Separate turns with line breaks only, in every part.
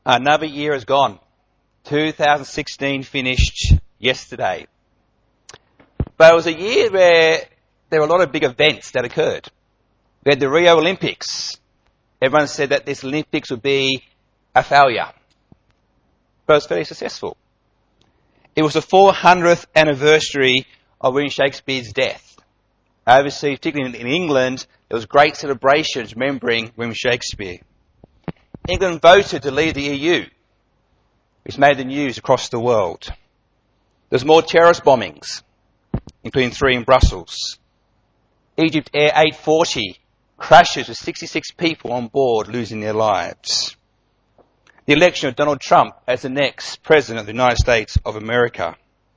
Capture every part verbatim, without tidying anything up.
Another year has gone. two thousand sixteen finished yesterday. But it was a year where there were a lot of big events that occurred. We had the Rio Olympics. Everyone said that this Olympics would be a failure. But it was very successful. It was the four hundredth anniversary of William Shakespeare's death. Overseas, particularly in England, there was great celebrations remembering William Shakespeare. England voted to leave the E U, which made the news across the world. There's more terrorist bombings, including three in Brussels. Egypt Air eight forty crashes with sixty-six people on board losing their lives. The election of Donald Trump as the next President of the United States of America.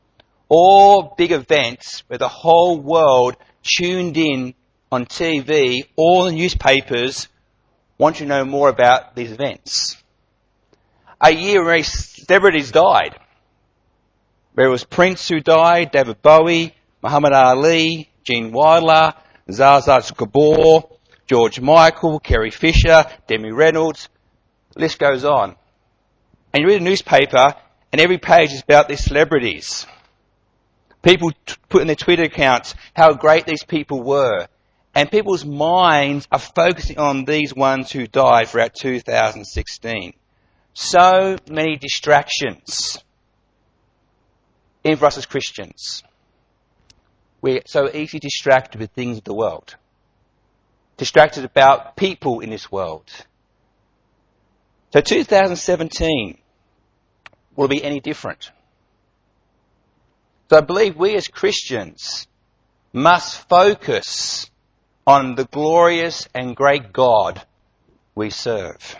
All big events where the whole world tuned in on T V, all the newspapers want to know more about these events. A year where celebrities died. Where it was Prince who died, David Bowie, Muhammad Ali, Gene Wilder, Zsa Zsa Gabor, George Michael, Carrie Fisher, Demi Reynolds. The list goes on. And you read a newspaper and every page is about these celebrities. People t- put in their Twitter accounts how great these people were. And people's minds are focusing on these ones who died throughout two thousand sixteen. So many distractions. Even for us as Christians. We're so easily distracted with things of the world. Distracted about people in this world. So two thousand seventeen will be any different. So I believe we as Christians must focus on the glorious and great God we serve.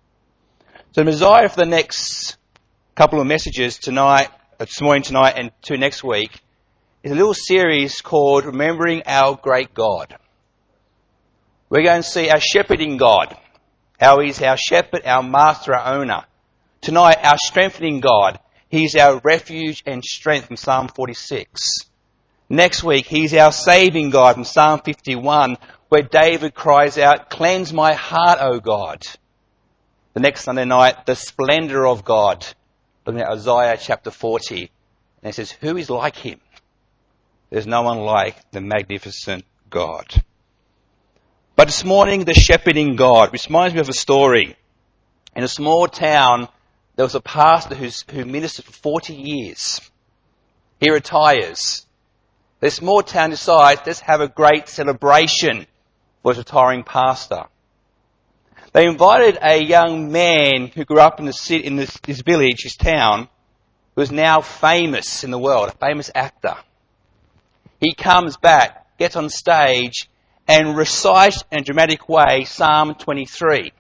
So the desire for the next couple of messages tonight, this morning, tonight, and to next week is a little series called Remembering Our Great God. We're going to see our shepherding God, how He's our shepherd, our master, our owner. Tonight, our strengthening God. He's our refuge and strength from Psalm forty-six. Next week, He's our saving God from Psalm fifty-one, where David cries out, "Cleanse my heart, O God." The next Sunday night, the splendour of God, looking at Isaiah chapter forty. And it says, who is like Him? There's no one like the magnificent God. But this morning, the shepherding God, which reminds me of a story. In a small town, there was a pastor who's, who ministered for forty years. He retires. The small town decides, let's have a great celebration for his retiring pastor. They invited a young man who grew up in the city, in this, this village, his town, who is now famous in the world, a famous actor. He comes back, gets on stage, and recites in a dramatic way Psalm twenty-three.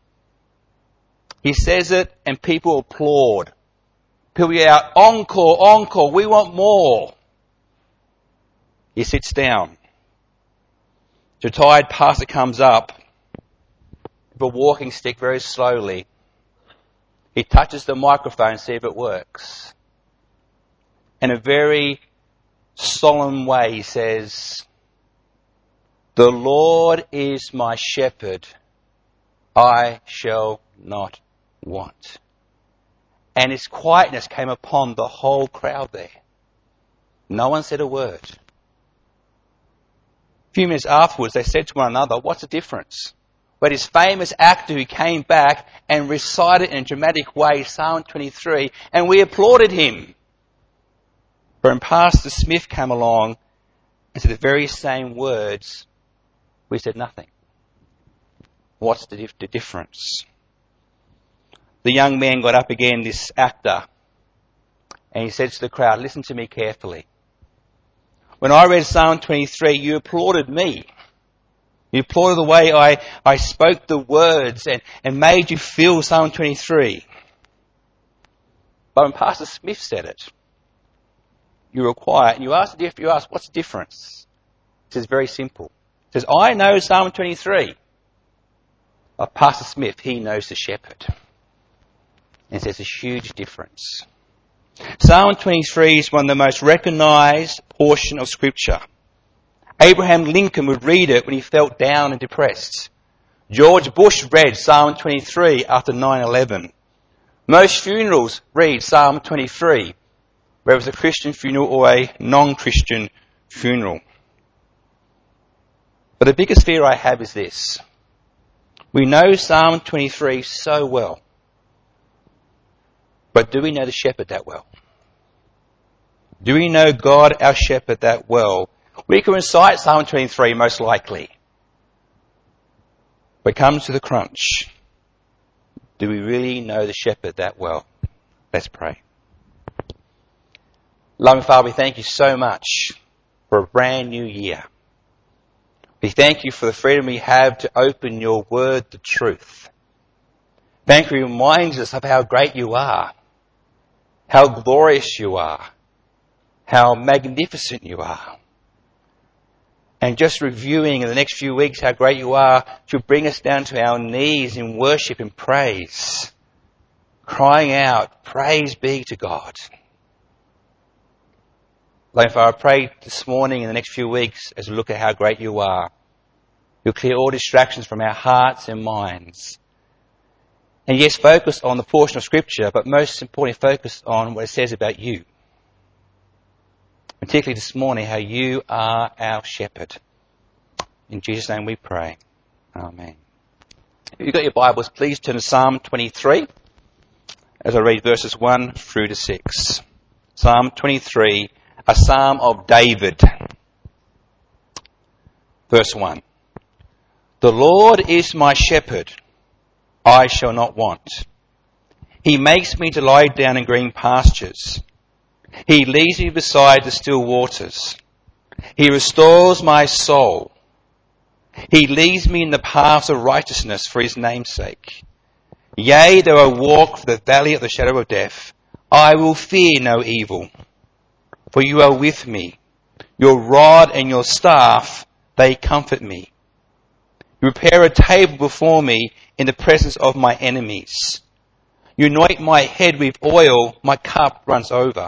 He says it, and people applaud. People yell out, encore, encore, we want more. He sits down. The retired pastor comes up with a walking stick very slowly. He touches the microphone and sees if it works. In a very solemn way, he says, "The Lord is my shepherd. I shall not want." And his quietness came upon the whole crowd there. No one said a word. A few minutes afterwards, they said to one another, what's the difference? But his famous actor who came back and recited in a dramatic way Psalm twenty-three, and we applauded him. But when Pastor Smith came along and said the very same words, we said nothing. What's the, dif- the difference? The young man got up again, this actor, and he said to the crowd, listen to me carefully. When I read Psalm twenty-three, you applauded me. You applauded the way I, I spoke the words and, and made you feel Psalm twenty-three. But when Pastor Smith said it, you were quiet and you asked, you asked what's the difference? It says very simple. It says, I know Psalm twenty-three. But Pastor Smith, he knows the shepherd. And there's a huge difference. Psalm twenty-three is one of the most recognised portion of Scripture. Abraham Lincoln would read it when he felt down and depressed. George Bush read Psalm twenty-three after nine eleven. Most funerals read Psalm twenty-three, whether it's a Christian funeral or a non-Christian funeral. But the biggest fear I have is this. We know Psalm twenty-three so well. But do we know the shepherd that well? Do we know God, our shepherd, that well? We can recite Psalm twenty-three most likely. But come to the crunch. Do we really know the shepherd that well? Let's pray. Loving Father, we thank you so much for a brand new year. We thank you for the freedom we have to open your word, the truth. Thank you, reminds us of how great you are, how glorious you are, how magnificent you are. And just reviewing in the next few weeks how great you are should bring us down to our knees in worship and praise, crying out, praise be to God. Lord Father, I pray this morning and the next few weeks as we look at how great you are, you'll clear all distractions from our hearts and minds. And yes, focus on the portion of Scripture, but most importantly, focus on what it says about you. Particularly this morning, how you are our shepherd. In Jesus' name we pray. Amen. If you've got your Bibles, please turn to Psalm twenty-three as I read verses one through to six. Psalm twenty-three, a psalm of David. Verse one. The Lord is my shepherd, I shall not want. He makes me to lie down in green pastures. He leads me beside the still waters. He restores my soul. He leads me in the paths of righteousness for his name's sake. Yea, though I walk through the valley of the shadow of death, I will fear no evil. For you are with me. Your rod and your staff, they comfort me. You prepare a table before me in the presence of my enemies. You anoint my head with oil, my cup runs over.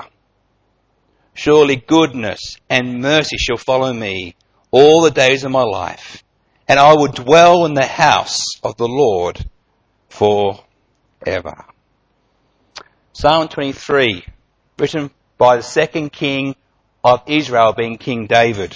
Surely goodness and mercy shall follow me all the days of my life, and I will dwell in the house of the Lord forever. Psalm twenty-three, written by the second king of Israel, being King David.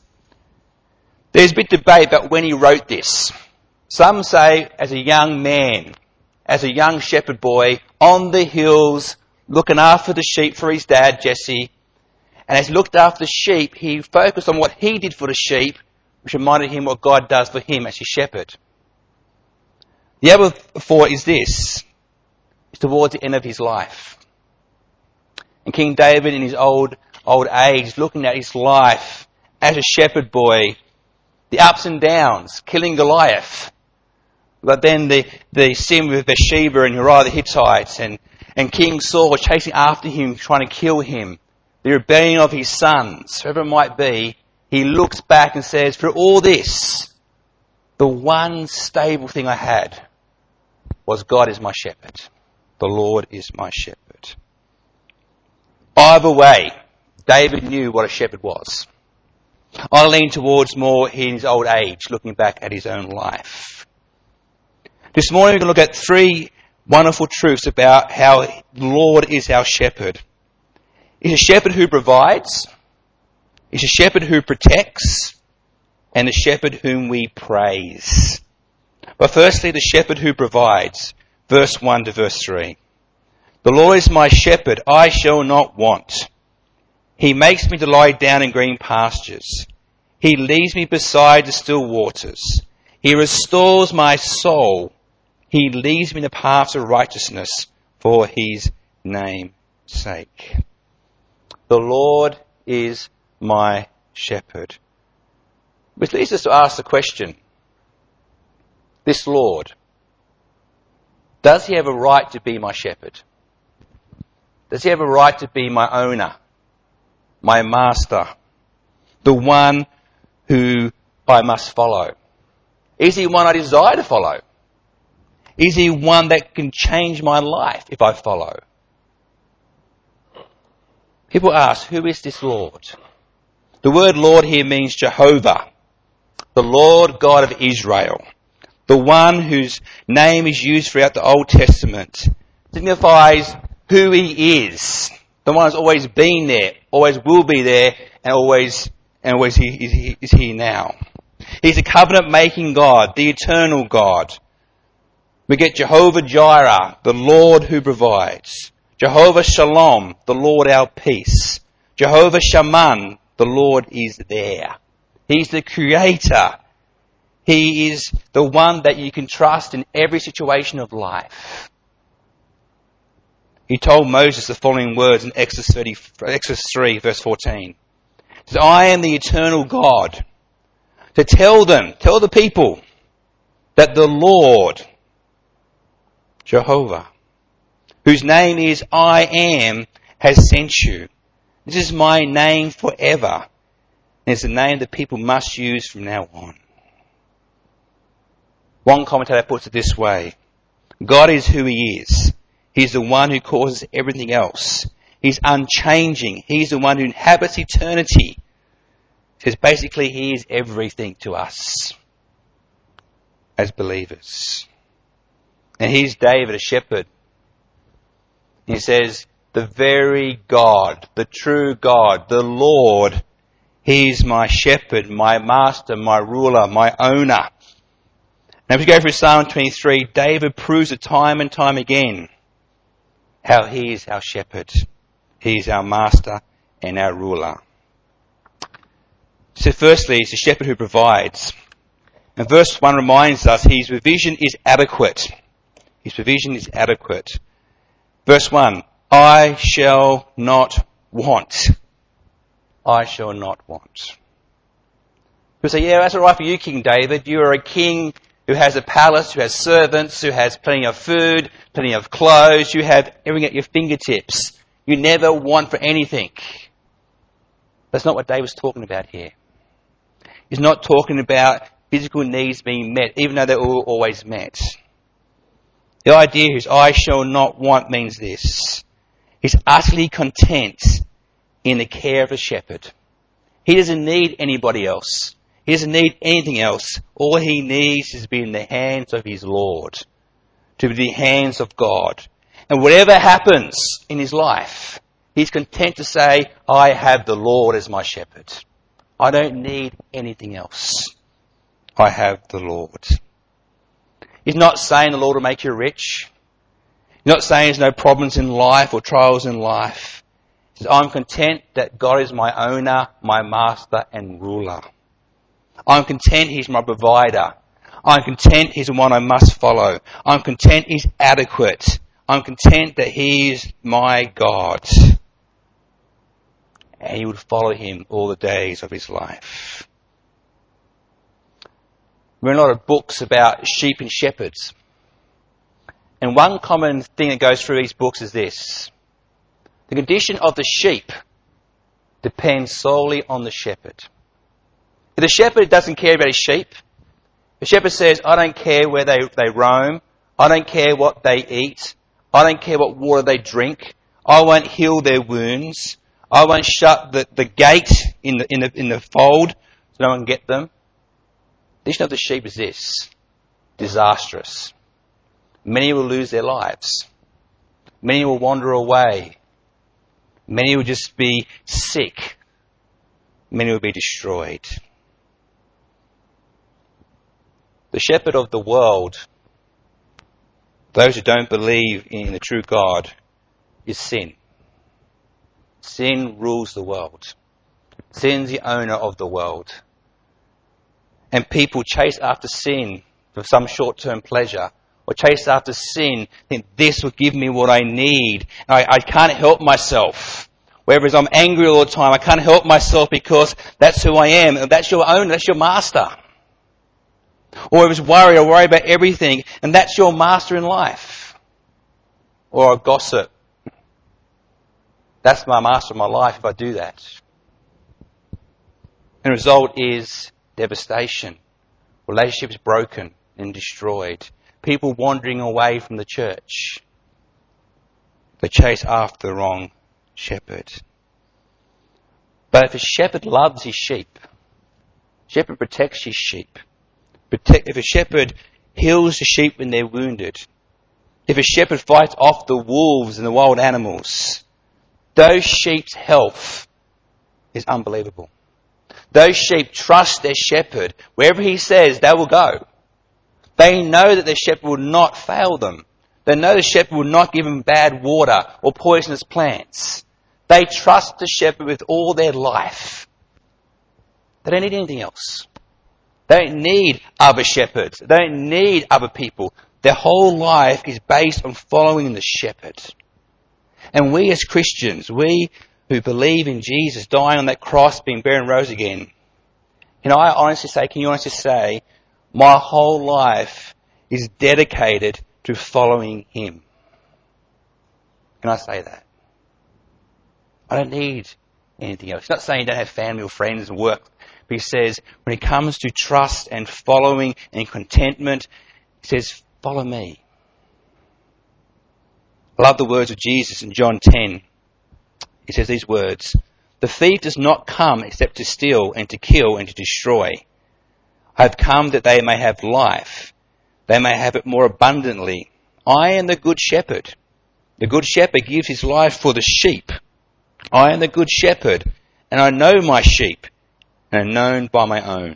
There's a bit of debate about when he wrote this. Some say as a young man, as a young shepherd boy, on the hills, looking after the sheep for his dad, Jesse. And as he looked after the sheep, he focused on what he did for the sheep, which reminded him what God does for him as his shepherd. The other thought is this. It's towards the end of his life. And King David in his old, old age, looking at his life as a shepherd boy, the ups and downs, killing Goliath, but then the, the sin with Bathsheba and Uriah the Hittite, and, and King Saul chasing after him, trying to kill him, the rebellion of his sons, whoever it might be, he looks back and says, for all this, the one stable thing I had was God is my shepherd. The Lord is my shepherd. Either way, David knew what a shepherd was. I lean towards more in his old age, looking back at his own life. This morning we're going to look at three wonderful truths about how the Lord is our shepherd. He's a shepherd who provides, he's a shepherd who protects, and a shepherd whom we praise. But firstly, the shepherd who provides. Verse one to verse three. The Lord is my shepherd, I shall not want. He makes me to lie down in green pastures. He leads me beside the still waters. He restores my soul. He leads me in the paths of righteousness for his name's sake. The Lord is my shepherd. Which leads us to ask the question, this Lord, does he have a right to be my shepherd? Does he have a right to be my owner, my master, the one who I must follow? Is he one I desire to follow? Is he one that can change my life if I follow? People ask, who is this Lord? The word Lord here means Jehovah, the Lord God of Israel, the one whose name is used throughout the Old Testament signifies who he is. The one who's always been there, always will be there, and always, and always he, he, is here now. He's a covenant-making God, the eternal God. We get Jehovah Jireh, the Lord who provides. Jehovah Shalom, the Lord our peace. Jehovah Shaman, the Lord is there. He's the creator. He is the one that you can trust in every situation of life. He told Moses the following words in Exodus, thirty, Exodus three, verse fourteen. He says, I am the eternal God. To tell them, tell the people that the Lord, Jehovah, whose name is I am, has sent you. This is my name forever. And it's a name that people must use from now on. One commentator puts it this way. God is who he is. He's the one who causes everything else. He's unchanging. He's the one who inhabits eternity. Because basically he is everything to us as believers. And he's David, a shepherd. He says, the very God, the true God, the Lord, he's my shepherd, my master, my ruler, my owner. Now if you go through Psalm twenty-three, David proves it time and time again how he is our shepherd. He is our master and our ruler. So firstly, he's a shepherd who provides. And verse one reminds us his provision is adequate. His provision is adequate. Verse one, I shall not want. I shall not want. People say, yeah, that's all right for you, King David. You are a king who has a palace, who has servants, who has plenty of food, plenty of clothes. You have everything at your fingertips. You never want for anything. That's not what David's talking about here. He's not talking about physical needs being met, even though they're all always met. The idea is, I shall not want means this. He's utterly content in the care of a shepherd. He doesn't need anybody else. He doesn't need anything else. All he needs is to be in the hands of his Lord, to be in the hands of God. And whatever happens in his life, he's content to say, I have the Lord as my shepherd. I don't need anything else. I have the Lord. He's not saying the Lord will make you rich. He's not saying there's no problems in life or trials in life. He says, I'm content that God is my owner, my master and ruler. I'm content he's my provider. I'm content he's the one I must follow. I'm content he's adequate. I'm content that he is my God. And he would follow him all the days of his life. There are a lot of books about sheep and shepherds. And one common thing that goes through these books is this. The condition of the sheep depends solely on the shepherd. If the shepherd doesn't care about his sheep, the shepherd says, I don't care where they, they roam, I don't care what they eat, I don't care what water they drink, I won't heal their wounds, I won't shut the, the gate in the, in the, in the fold so no one can get them. The condition of the sheep is this, disastrous. Many will lose their lives. Many will wander away. Many will just be sick. Many will be destroyed. The shepherd of the world, those who don't believe in the true God, is sin. Sin rules the world. Sin's the owner of the world. And people chase after sin for some short-term pleasure, or chase after sin, think this will give me what I need. I, I can't help myself. Whereas I'm angry all the time, I can't help myself because that's who I am. And that's your owner, that's your master. Or I was worried, I worry about everything, and that's your master in life. Or a gossip. That's my master in my life if I do that. And the result is devastation. Relationships broken and destroyed. People wandering away from the church. They chase after the wrong shepherd. But if a shepherd loves his sheep, shepherd protects his sheep. Protect, if a shepherd heals the sheep when they're wounded, If a shepherd fights off the wolves and the wild animals, those sheep's health is unbelievable. Those sheep trust their shepherd. Wherever he says, they will go. They know that their shepherd will not fail them. They know the shepherd will not give them bad water or poisonous plants. They trust the shepherd with all their life. They don't need anything else. They don't need other shepherds. They don't need other people. Their whole life is based on following the shepherd. And we as Christians, we who believe in Jesus dying on that cross, being buried and rose again, can I honestly say, can you honestly say, my whole life is dedicated to following him? Can I say that? I don't need anything else. He's not saying you don't have family or friends and work. But he says, when it comes to trust and following and contentment, he says, follow me. I love the words of Jesus in John ten. He says these words, the thief does not come except to steal and to kill and to destroy. I have come that they may have life. They may have it more abundantly. I am the good shepherd. The good shepherd gives his life for the sheep. I am the good shepherd, and I know my sheep, and am known by my own.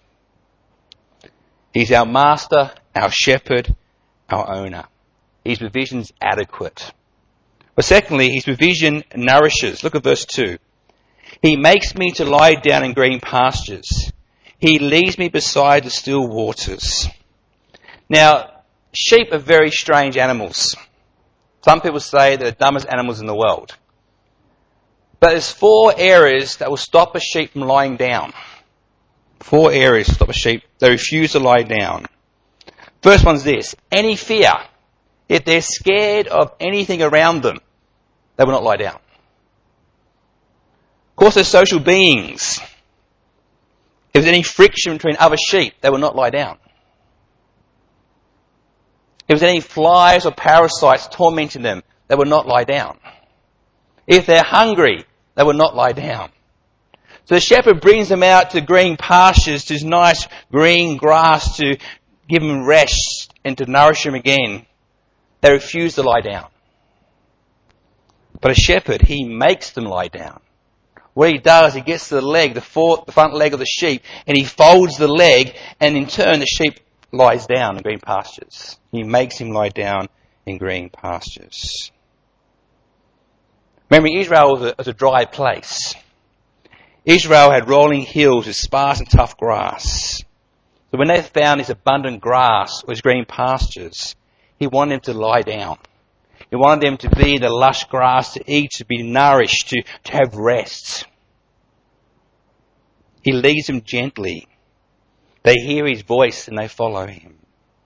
He's our master, our shepherd, our owner. His provision's adequate. But secondly, his provision nourishes. Look at verse two. He makes me to lie down in green pastures. He leads me beside the still waters. Now, sheep are very strange animals. Some people say they're the dumbest animals in the world. But there's four areas that will stop a sheep from lying down. Four areas to stop a sheep. They refuse to lie down. First one's this. Any fear. If they're scared of anything around them, they will not lie down. Of course, they're social beings. If there's any friction between other sheep, they will not lie down. If there's any flies or parasites tormenting them, they will not lie down. If they're hungry, they will not lie down. So the shepherd brings them out to green pastures, to nice green grass to give them rest and to nourish them again. They refuse to lie down. But a shepherd, he makes them lie down. What he does, he gets to the leg, the, fore, the front leg of the sheep, and he folds the leg, and in turn the sheep lies down in green pastures. He makes him lie down in green pastures. Remember, Israel was a, was a dry place. Israel had rolling hills with sparse and tough grass. So when they found this abundant grass or these green pastures, he wanted them to lie down. He wanted them to be in the lush grass, to eat, to be nourished, to, to have rest. He leads them gently. They hear his voice and they follow him.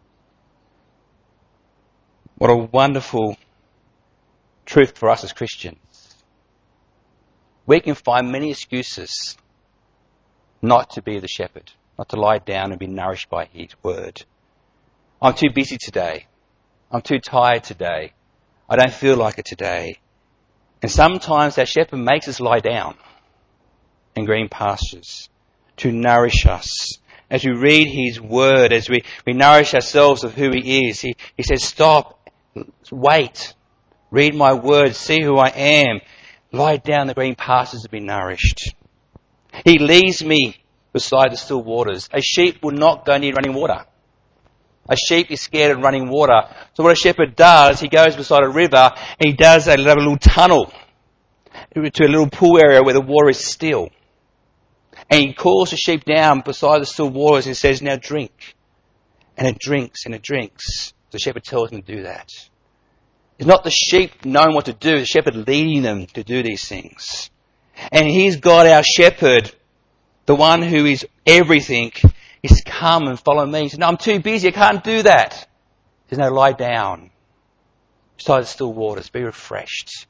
What a wonderful truth for us as Christians. We can find many excuses not to be the shepherd, not to lie down and be nourished by his word. I'm too busy today. I'm too tired today. I don't feel like it today. And sometimes our shepherd makes us lie down in green pastures to nourish us. As we read his word, as we, we nourish ourselves of who he is, he, he says, stop, wait, read my word, see who I am, lie down in the green pastures to be nourished. He leads me beside the still waters. A sheep will not go near running water. A sheep is scared of running water. So what a shepherd does, he goes beside a river and he does a little tunnel to a little pool area where the water is still. And he calls the sheep down beside the still waters and says, now drink. And it drinks and it drinks. The shepherd tells him to do that. It's not the sheep knowing what to do, the shepherd leading them to do these things. And he's God, our shepherd, the one who is everything, is come and follow me. He says, no, I'm too busy, I can't do that. He says, no, lie down beside the still waters, be refreshed.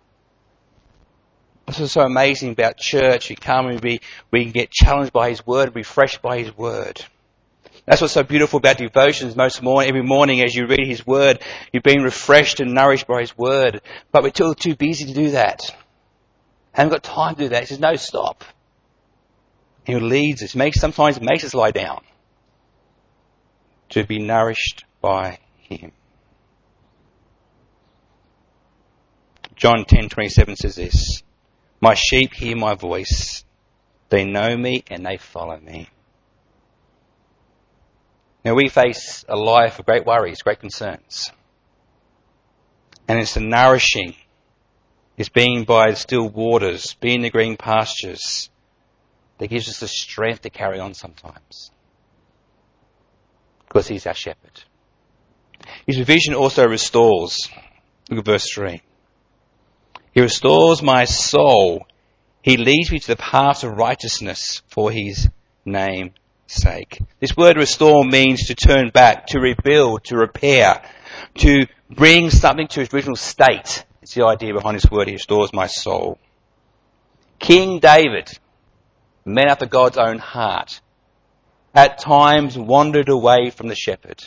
This is so amazing about church. We come and we, we can get challenged by his word, be refreshed by his word. That's what's so beautiful about devotions most morning, every morning as you read his word, you're being refreshed and nourished by his word. But we're too, too busy to do that. Haven't got time to do that. He says, no, stop. He leads us. Makes, sometimes it makes us lie down to be nourished by him. John ten twenty-seven says this, "My sheep hear my voice. They know me and they follow me." Now we face a life of great worries, great concerns. And it's the nourishing, it's being by the still waters, being in the green pastures, that gives us the strength to carry on sometimes. Because he's our shepherd. His provision also restores. Look at verse three. He restores my soul. He leads me to the paths of righteousness for his name's sake. This word restore means to turn back, to rebuild, to repair, to bring something to its original state. It's the idea behind this word. He restores my soul. King David, man after God's own heart, at times wandered away from the shepherd.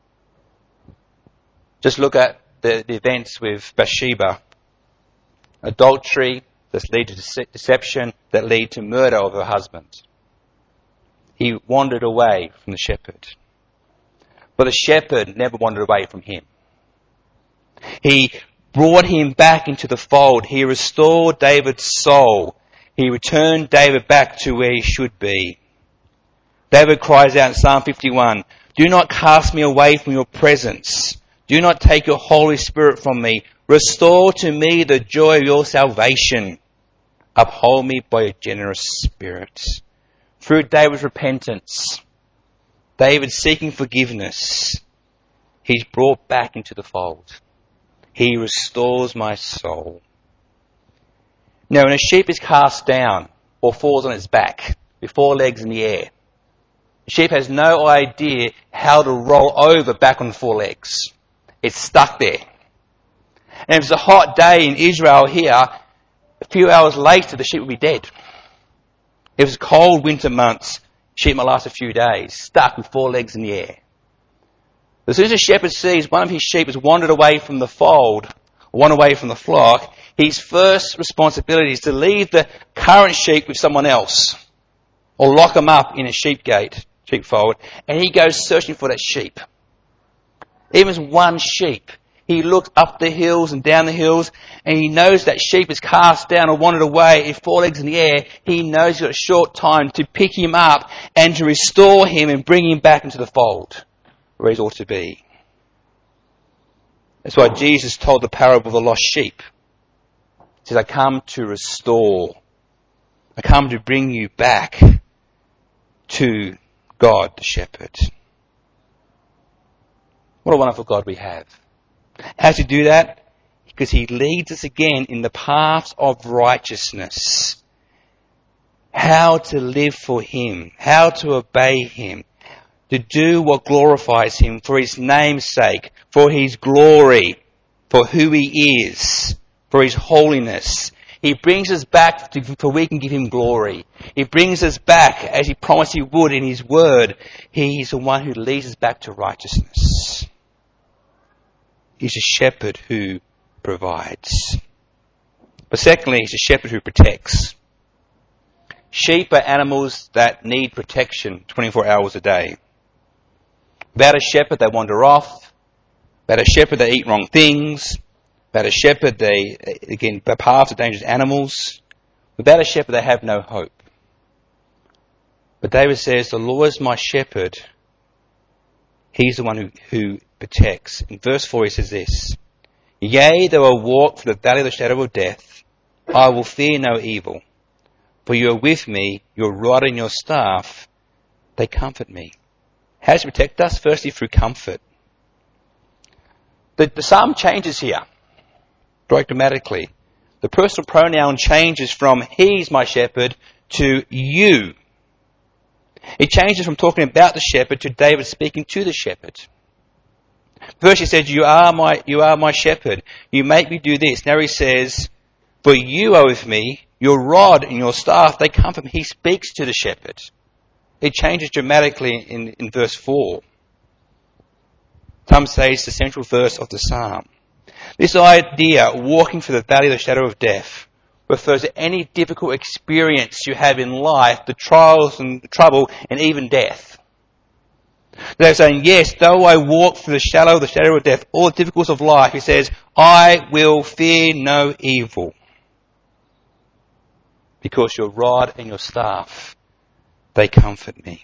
Just look at the, the events with Bathsheba. Adultery that lead to dece- deception, that lead to murder of her husband. He wandered away from the shepherd. But the shepherd never wandered away from him. He brought him back into the fold. He restored David's soul. He returned David back to where he should be. David cries out in Psalm fifty-one, "Do not cast me away from your presence. Do not take your Holy Spirit from me. Restore to me the joy of your salvation. Uphold me by your generous spirit." Through David's repentance, David seeking forgiveness, he's brought back into the fold. He restores my soul. Now, when a sheep is cast down or falls on its back with four legs in the air, the sheep has no idea how to roll over back on four legs. It's stuck there. And if it's a hot day in Israel here, a few hours later the sheep will be dead. If it's cold winter months, sheep might last a few days, stuck with four legs in the air. As soon as a shepherd sees one of his sheep has wandered away from the fold, or wandered away from the flock, his first responsibility is to leave the current sheep with someone else, or lock them up in a sheep gate, sheepfold, and he goes searching for that sheep. Even as one sheep, he looks up the hills and down the hills, and he knows that sheep is cast down or wandered away with four legs in the air. He knows he's got a short time to pick him up and to restore him and bring him back into the fold where he ought to be. That's why Jesus told the parable of the lost sheep. He says, "I come to restore. I come to bring you back to God, the shepherd." What a wonderful God we have. How does he do that? Because he leads us again in the paths of righteousness. How to live for him. How to obey him. To do what glorifies him for his name's sake. For his glory. For who he is. For his holiness. He brings us back to, for we can give him glory. He brings us back as he promised he would in his word. He is the one who leads us back to righteousness. He's a shepherd who provides. But secondly, he's a shepherd who protects. Sheep are animals that need protection twenty-four hours a day. Without a shepherd, they wander off. Without a shepherd, they eat wrong things. Without a shepherd, they, again, paths of dangerous animals. Without a shepherd, they have no hope. But David says, "The Lord is my shepherd." He's the one who, who protects. In verse four he says this, "Yea, though I walk through the valley of the shadow of death, I will fear no evil. For you are with me, your rod and your staff, they comfort me." How does he protect us? Firstly, through comfort. The, the psalm changes here, very dramatically. The personal pronoun changes from "he's my shepherd" to "you." It changes from talking about the shepherd to David speaking to the shepherd. First he said, you are my, you are my shepherd. You make me do this. Now he says, "For you are with me, your rod and your staff, they comfort me." He speaks to the shepherd. It changes dramatically in, in verse four. Some say it's the central verse of the psalm. This idea, walking through the valley of the shadow of death, refers to any difficult experience you have in life, the trials and the trouble and even death. They're saying, yes, though I walk through the shadow, the shadow of death, all the difficulties of life, he says, I will fear no evil. Because your rod and your staff, they comfort me.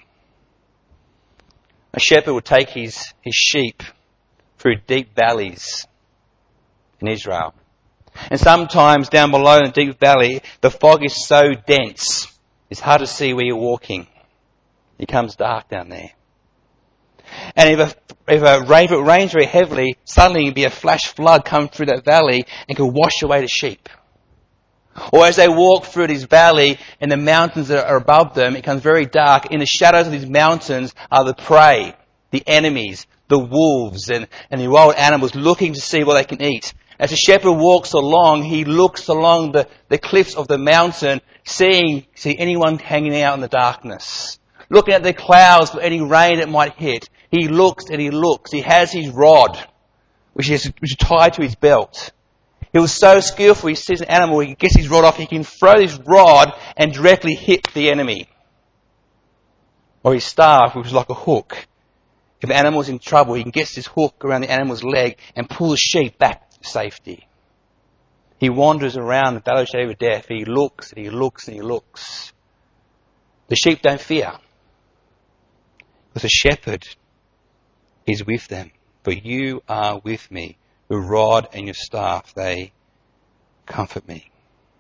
A shepherd would take his, his sheep through deep valleys in Israel. And sometimes down below in the deep valley, the fog is so dense, it's hard to see where you're walking. It becomes dark down there. And if a, if a rain, if it rains very heavily, suddenly there'll be a flash flood come through that valley and can wash away the sheep. Or as they walk through this valley and the mountains that are above them, it becomes very dark. In the shadows of these mountains are the prey, the enemies, the wolves and, and the wild animals looking to see what they can eat. As the shepherd walks along, he looks along the, the cliffs of the mountain, seeing see anyone hanging out in the darkness. Looking at the clouds for any rain that might hit. He looks and he looks. He has his rod, which is, which is tied to his belt. He was so skillful, he sees an animal, he gets his rod off, he can throw his rod and directly hit the enemy. Or his staff, which is like a hook. If the animal's in trouble, he can get his hook around the animal's leg and pull the sheep back to safety. He wanders around the valley of the shadow of death. He looks and he looks and he looks. The sheep don't fear. Because the shepherd is with them. For you are with me. Your rod and your staff, they comfort me.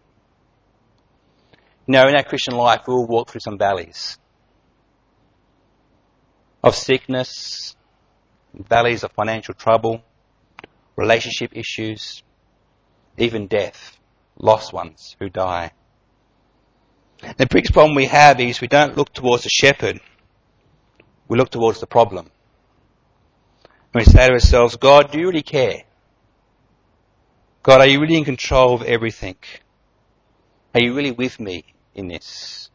You know, in our Christian life, we will walk through some valleys of sickness, valleys of financial trouble, relationship issues, even death, lost ones who die. The biggest problem we have is we don't look towards the shepherd, we look towards the problem. And we say to ourselves, God, do you really care? God, are you really in control of everything? Are you really with me in this?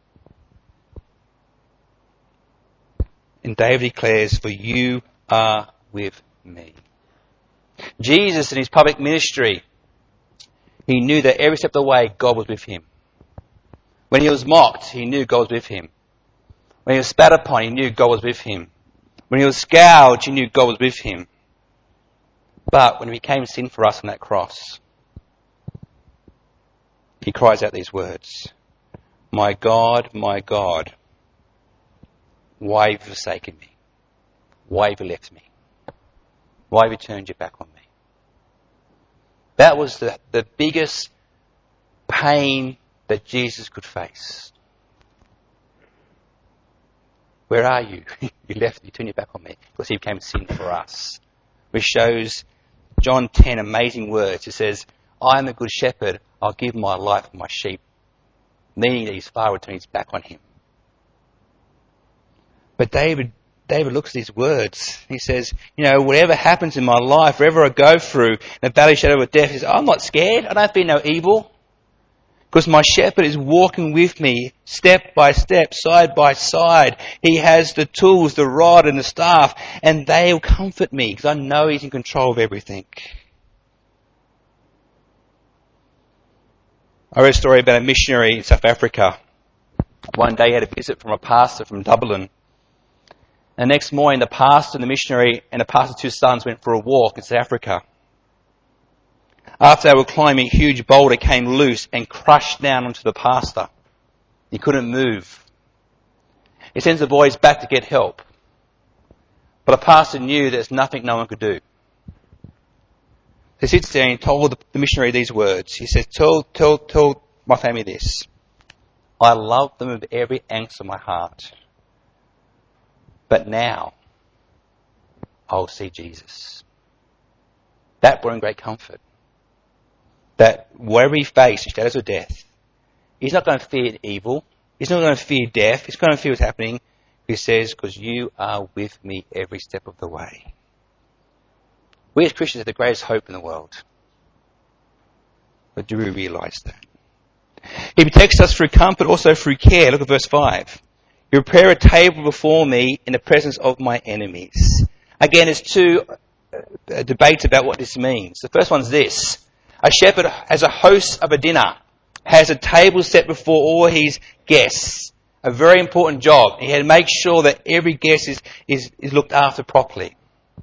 And David declares, for you are with me. Jesus in his public ministry, he knew that every step of the way God was with him. When he was mocked, he knew God was with him. When he was spat upon, he knew God was with him. When he was scourged, he knew God was with him. But when he became sin for us on that cross, he cries out these words, my God, my God, why have you forsaken me? Why have you left me? Why have you turned your back on me? That was the, the biggest pain that Jesus could face. Where are you? You left, you turned your back on me because he became sin for us. Which shows John ten amazing words. It says, I am the good shepherd, I'll give my life for my sheep. Meaning that his father would turn his back on him. But David, David looks at these words. He says, you know, whatever happens in my life, wherever I go through, the valley shadow of death, he says, I'm not scared. I don't fear no evil. Because my shepherd is walking with me, step by step, side by side. He has the tools, the rod and the staff, and they'll comfort me because I know he's in control of everything. I read a story about a missionary in South Africa. One day he had a visit from a pastor from Dublin. And the next morning the pastor and the missionary and the pastor's two sons went for a walk in South Africa. After they were climbing, a huge boulder came loose and crushed down onto the pastor. He couldn't move. He sends the boys back to get help. But the pastor knew there's nothing no one could do. He sits there and he told the missionary these words. He says, tell, tell, tell my family this. I love them with every ounce of my heart. But now, I'll see Jesus. That brought him great comfort. That wherever he faced the shadows of death, he's not going to fear evil. He's not going to fear death. He's going to fear what's happening. He says, because you are with me every step of the way. We as Christians have the greatest hope in the world. But do we realise that? He protects us through comfort, also through care. Look at verse five. You prepare a table before me in the presence of my enemies. Again, there's two uh, debates about what this means. The first one's this. A shepherd has a host of a dinner, has a table set before all his guests, a very important job. He had to make sure that every guest is, is, is looked after properly.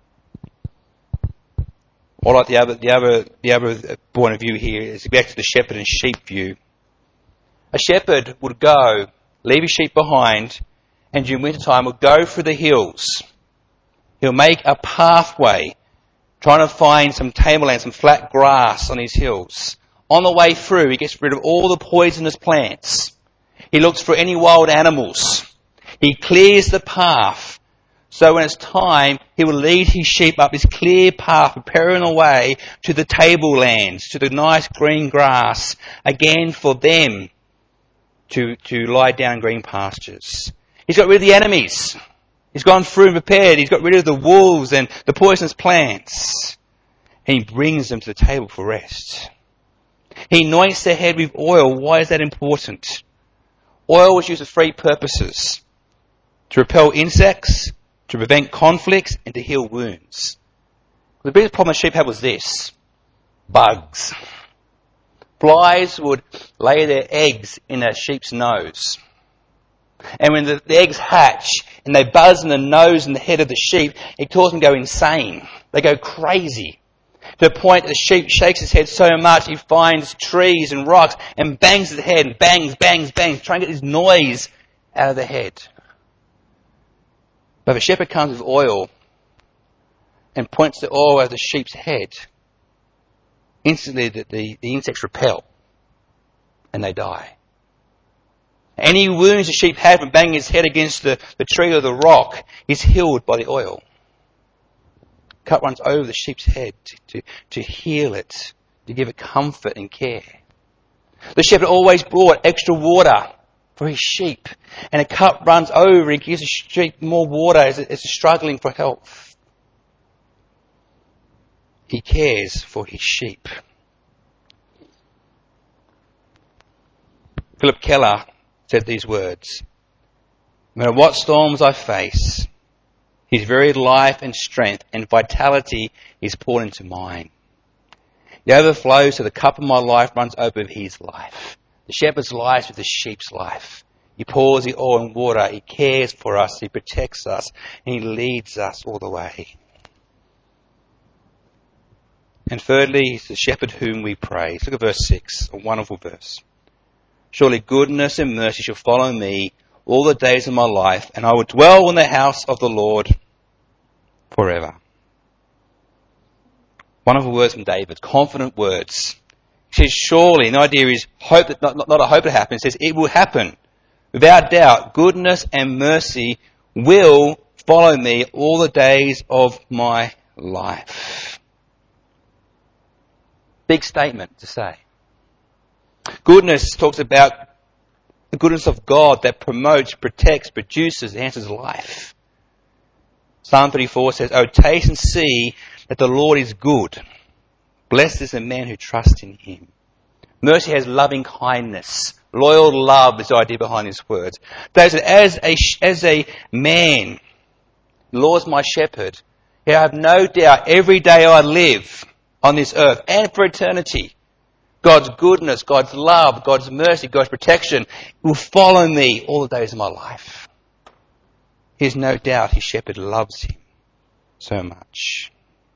Or like the other, the other, the other point of view here is back to the shepherd and sheep view. A shepherd would go, leave his sheep behind, and during winter time would go through the hills. He'll make a pathway, trying to find some tableland, some flat grass on these hills. On the way through, he gets rid of all the poisonous plants. He looks for any wild animals. He clears the path. So when it's time, he will lead his sheep up this clear path, preparing a way to the tablelands, to the nice green grass, again for them to, to lie down in green pastures. He's got rid of the enemies. He's gone through and prepared. He's got rid of the wolves and the poisonous plants. And he brings them to the table for rest. He anoints their head with oil. Why is that important? Oil was used for three purposes: to repel insects, to prevent conflicts, and to heal wounds. The biggest problem the sheep had was this: bugs. Flies would lay their eggs in a sheep's nose. And when the, the eggs hatch and they buzz in the nose and the head of the sheep, it causes them to go insane. They go crazy. To the point that the sheep shakes his head so much he finds trees and rocks and bangs his head and bangs, bangs, bangs, trying to get this noise out of the head. But if a shepherd comes with oil and points the oil at the sheep's head, instantly the, the, the insects repel and they die. Any wounds the sheep had from banging his head against the, the tree or the rock is healed by the oil. Cut runs over the sheep's head to, to, to heal it, to give it comfort and care. The shepherd always brought extra water for his sheep, and a cup runs over and gives the sheep more water as it's struggling for health. He cares for his sheep. Philip Keller said these words: "No matter what storms I face, his very life and strength and vitality is poured into mine. It overflows so the cup of my life runs over his life." The shepherd's life is the sheep's life. He pours the oil and water. He cares for us. He protects us. And he leads us all the way. And thirdly, he's the shepherd whom we praise. Look at verse six, a wonderful verse. "Surely goodness and mercy shall follow me all the days of my life, and I will dwell in the house of the Lord forever." Wonderful words from David, confident words. He says, surely, and the idea is hope that not, not a hope to happen. It says it will happen. Without doubt, goodness and mercy will follow me all the days of my life. Big statement to say. Goodness talks about the goodness of God that promotes, protects, produces, answers life. Psalm thirty-four says, "Oh, taste and see that the Lord is good. Blessed is the man who trusts in him." Mercy has loving kindness. Loyal love is the idea behind these words. David said, as a, as a man, the Lord is my shepherd. I have no doubt every day I live on this earth and for eternity, God's goodness, God's love, God's mercy, God's protection will follow me all the days of my life. He has no doubt his shepherd loves him so much.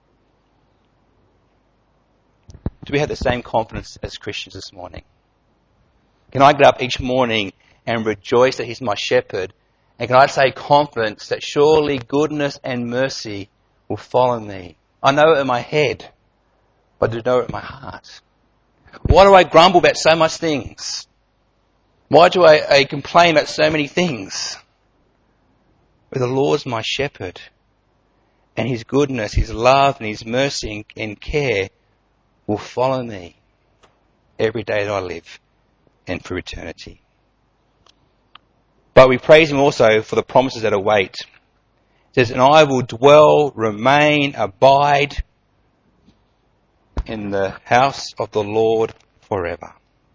Do we have the same confidence as Christians this morning? Can I get up each morning and rejoice that he's my shepherd? And can I say confidence that surely goodness and mercy will follow me? I know it in my head, but I do know it in my heart. Why do I grumble about so much things? Why do I, I complain about so many things? But the Lord's my shepherd, and his goodness, his love, and his mercy and, and care will follow me every day that I live and for eternity. But we praise him also for the promises that await. It says, "And I will dwell, remain, abide in the house of the Lord forever."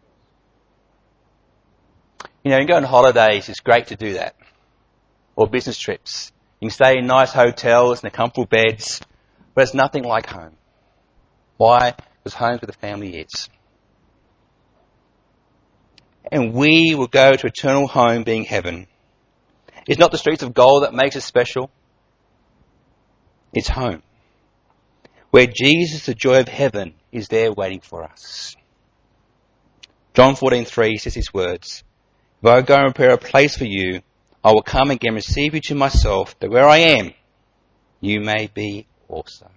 You know, you go on holidays, it's great to do that. Or business trips. You can stay in nice hotels and comfortable beds, but it's nothing like home. Why? Because home's where the family is. and we will go to eternal home, being heaven. It's not the streets of gold that makes us special. It's home, where Jesus, the joy of heaven, is there waiting for us. John fourteen three says these words, "If I go and prepare a place for you, I will come again and receive you to myself, that where I am, you may be also."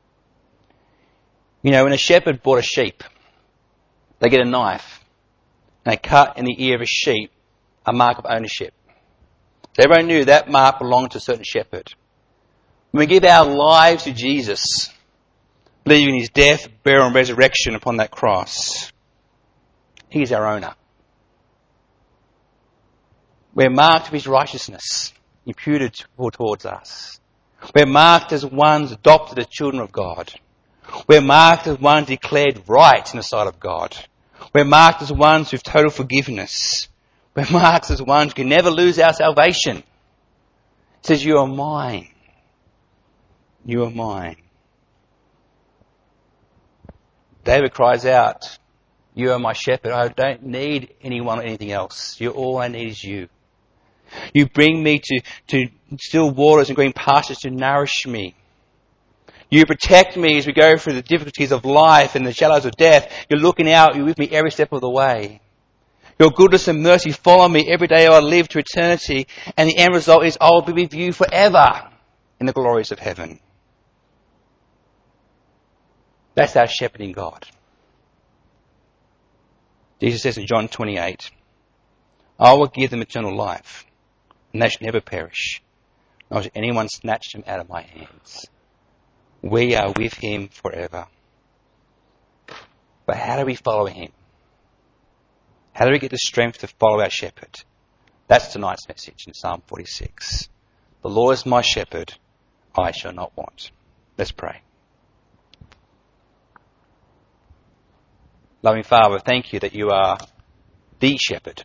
You know, when a shepherd bought a sheep, they get a knife and they cut in the ear of a sheep a mark of ownership. So everyone knew that mark belonged to a certain shepherd. When we give our lives to Jesus, believing in his death, burial and resurrection upon that cross, he is our owner. We're marked with his righteousness imputed towards us. We're marked as ones adopted as children of God. We're marked as ones declared right in the sight of God. We're marked as ones with total forgiveness. We're marked as ones who can never lose our salvation. It says, "You are mine. You are mine." David cries out, "You are my shepherd. I don't need anyone or anything else. You're all I need is you. You bring me to, to still waters and green pastures to nourish me. You protect me as we go through the difficulties of life and the shadows of death. You're looking out. You're with me every step of the way. Your goodness and mercy follow me every day I live to eternity. And the end result is I'll be with you forever in the glories of heaven." That's our shepherding God. Jesus says in John twenty-eight, "I will give them eternal life, and they shall never perish, nor shall anyone snatch them out of my hands." We are with him forever. But how do we follow him? How do we get the strength to follow our shepherd? That's tonight's message in Psalm forty-six. "The Lord is my shepherd, I shall not want." Let's pray. Loving Father, thank you that you are the shepherd.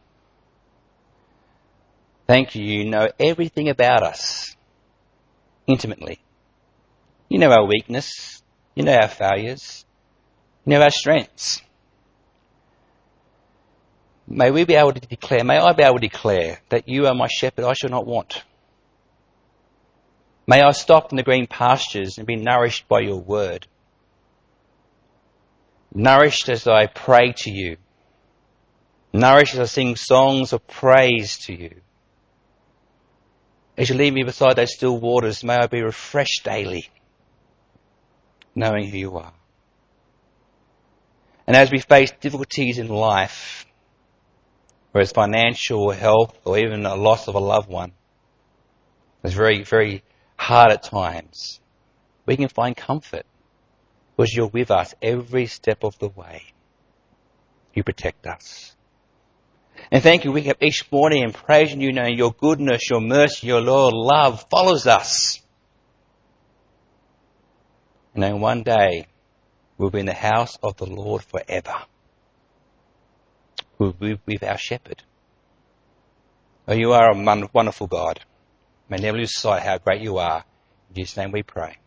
Thank you, you know everything about us intimately. You know our weakness. You know our failures. You know our strengths. May we be able to declare, may I be able to declare that you are my shepherd, I shall not want. May I stop in the green pastures and be nourished by your word. Nourished as I pray to you. Nourished as I sing songs of praise to you. As you lead me beside those still waters, may I be refreshed daily, knowing who you are. And as we face difficulties in life, whether it's financial or health or even a loss of a loved one, it's very, very hard at times, we can find comfort because you're with us every step of the way. You protect us. And thank you, we wake up each morning and praising you, knowing your goodness, your mercy, your loyal love follows us. And then one day, we'll be in the house of the Lord forever. We'll be with our shepherd. Oh, you are a wonderful God. May never lose sight how great you are. In Jesus' name we pray.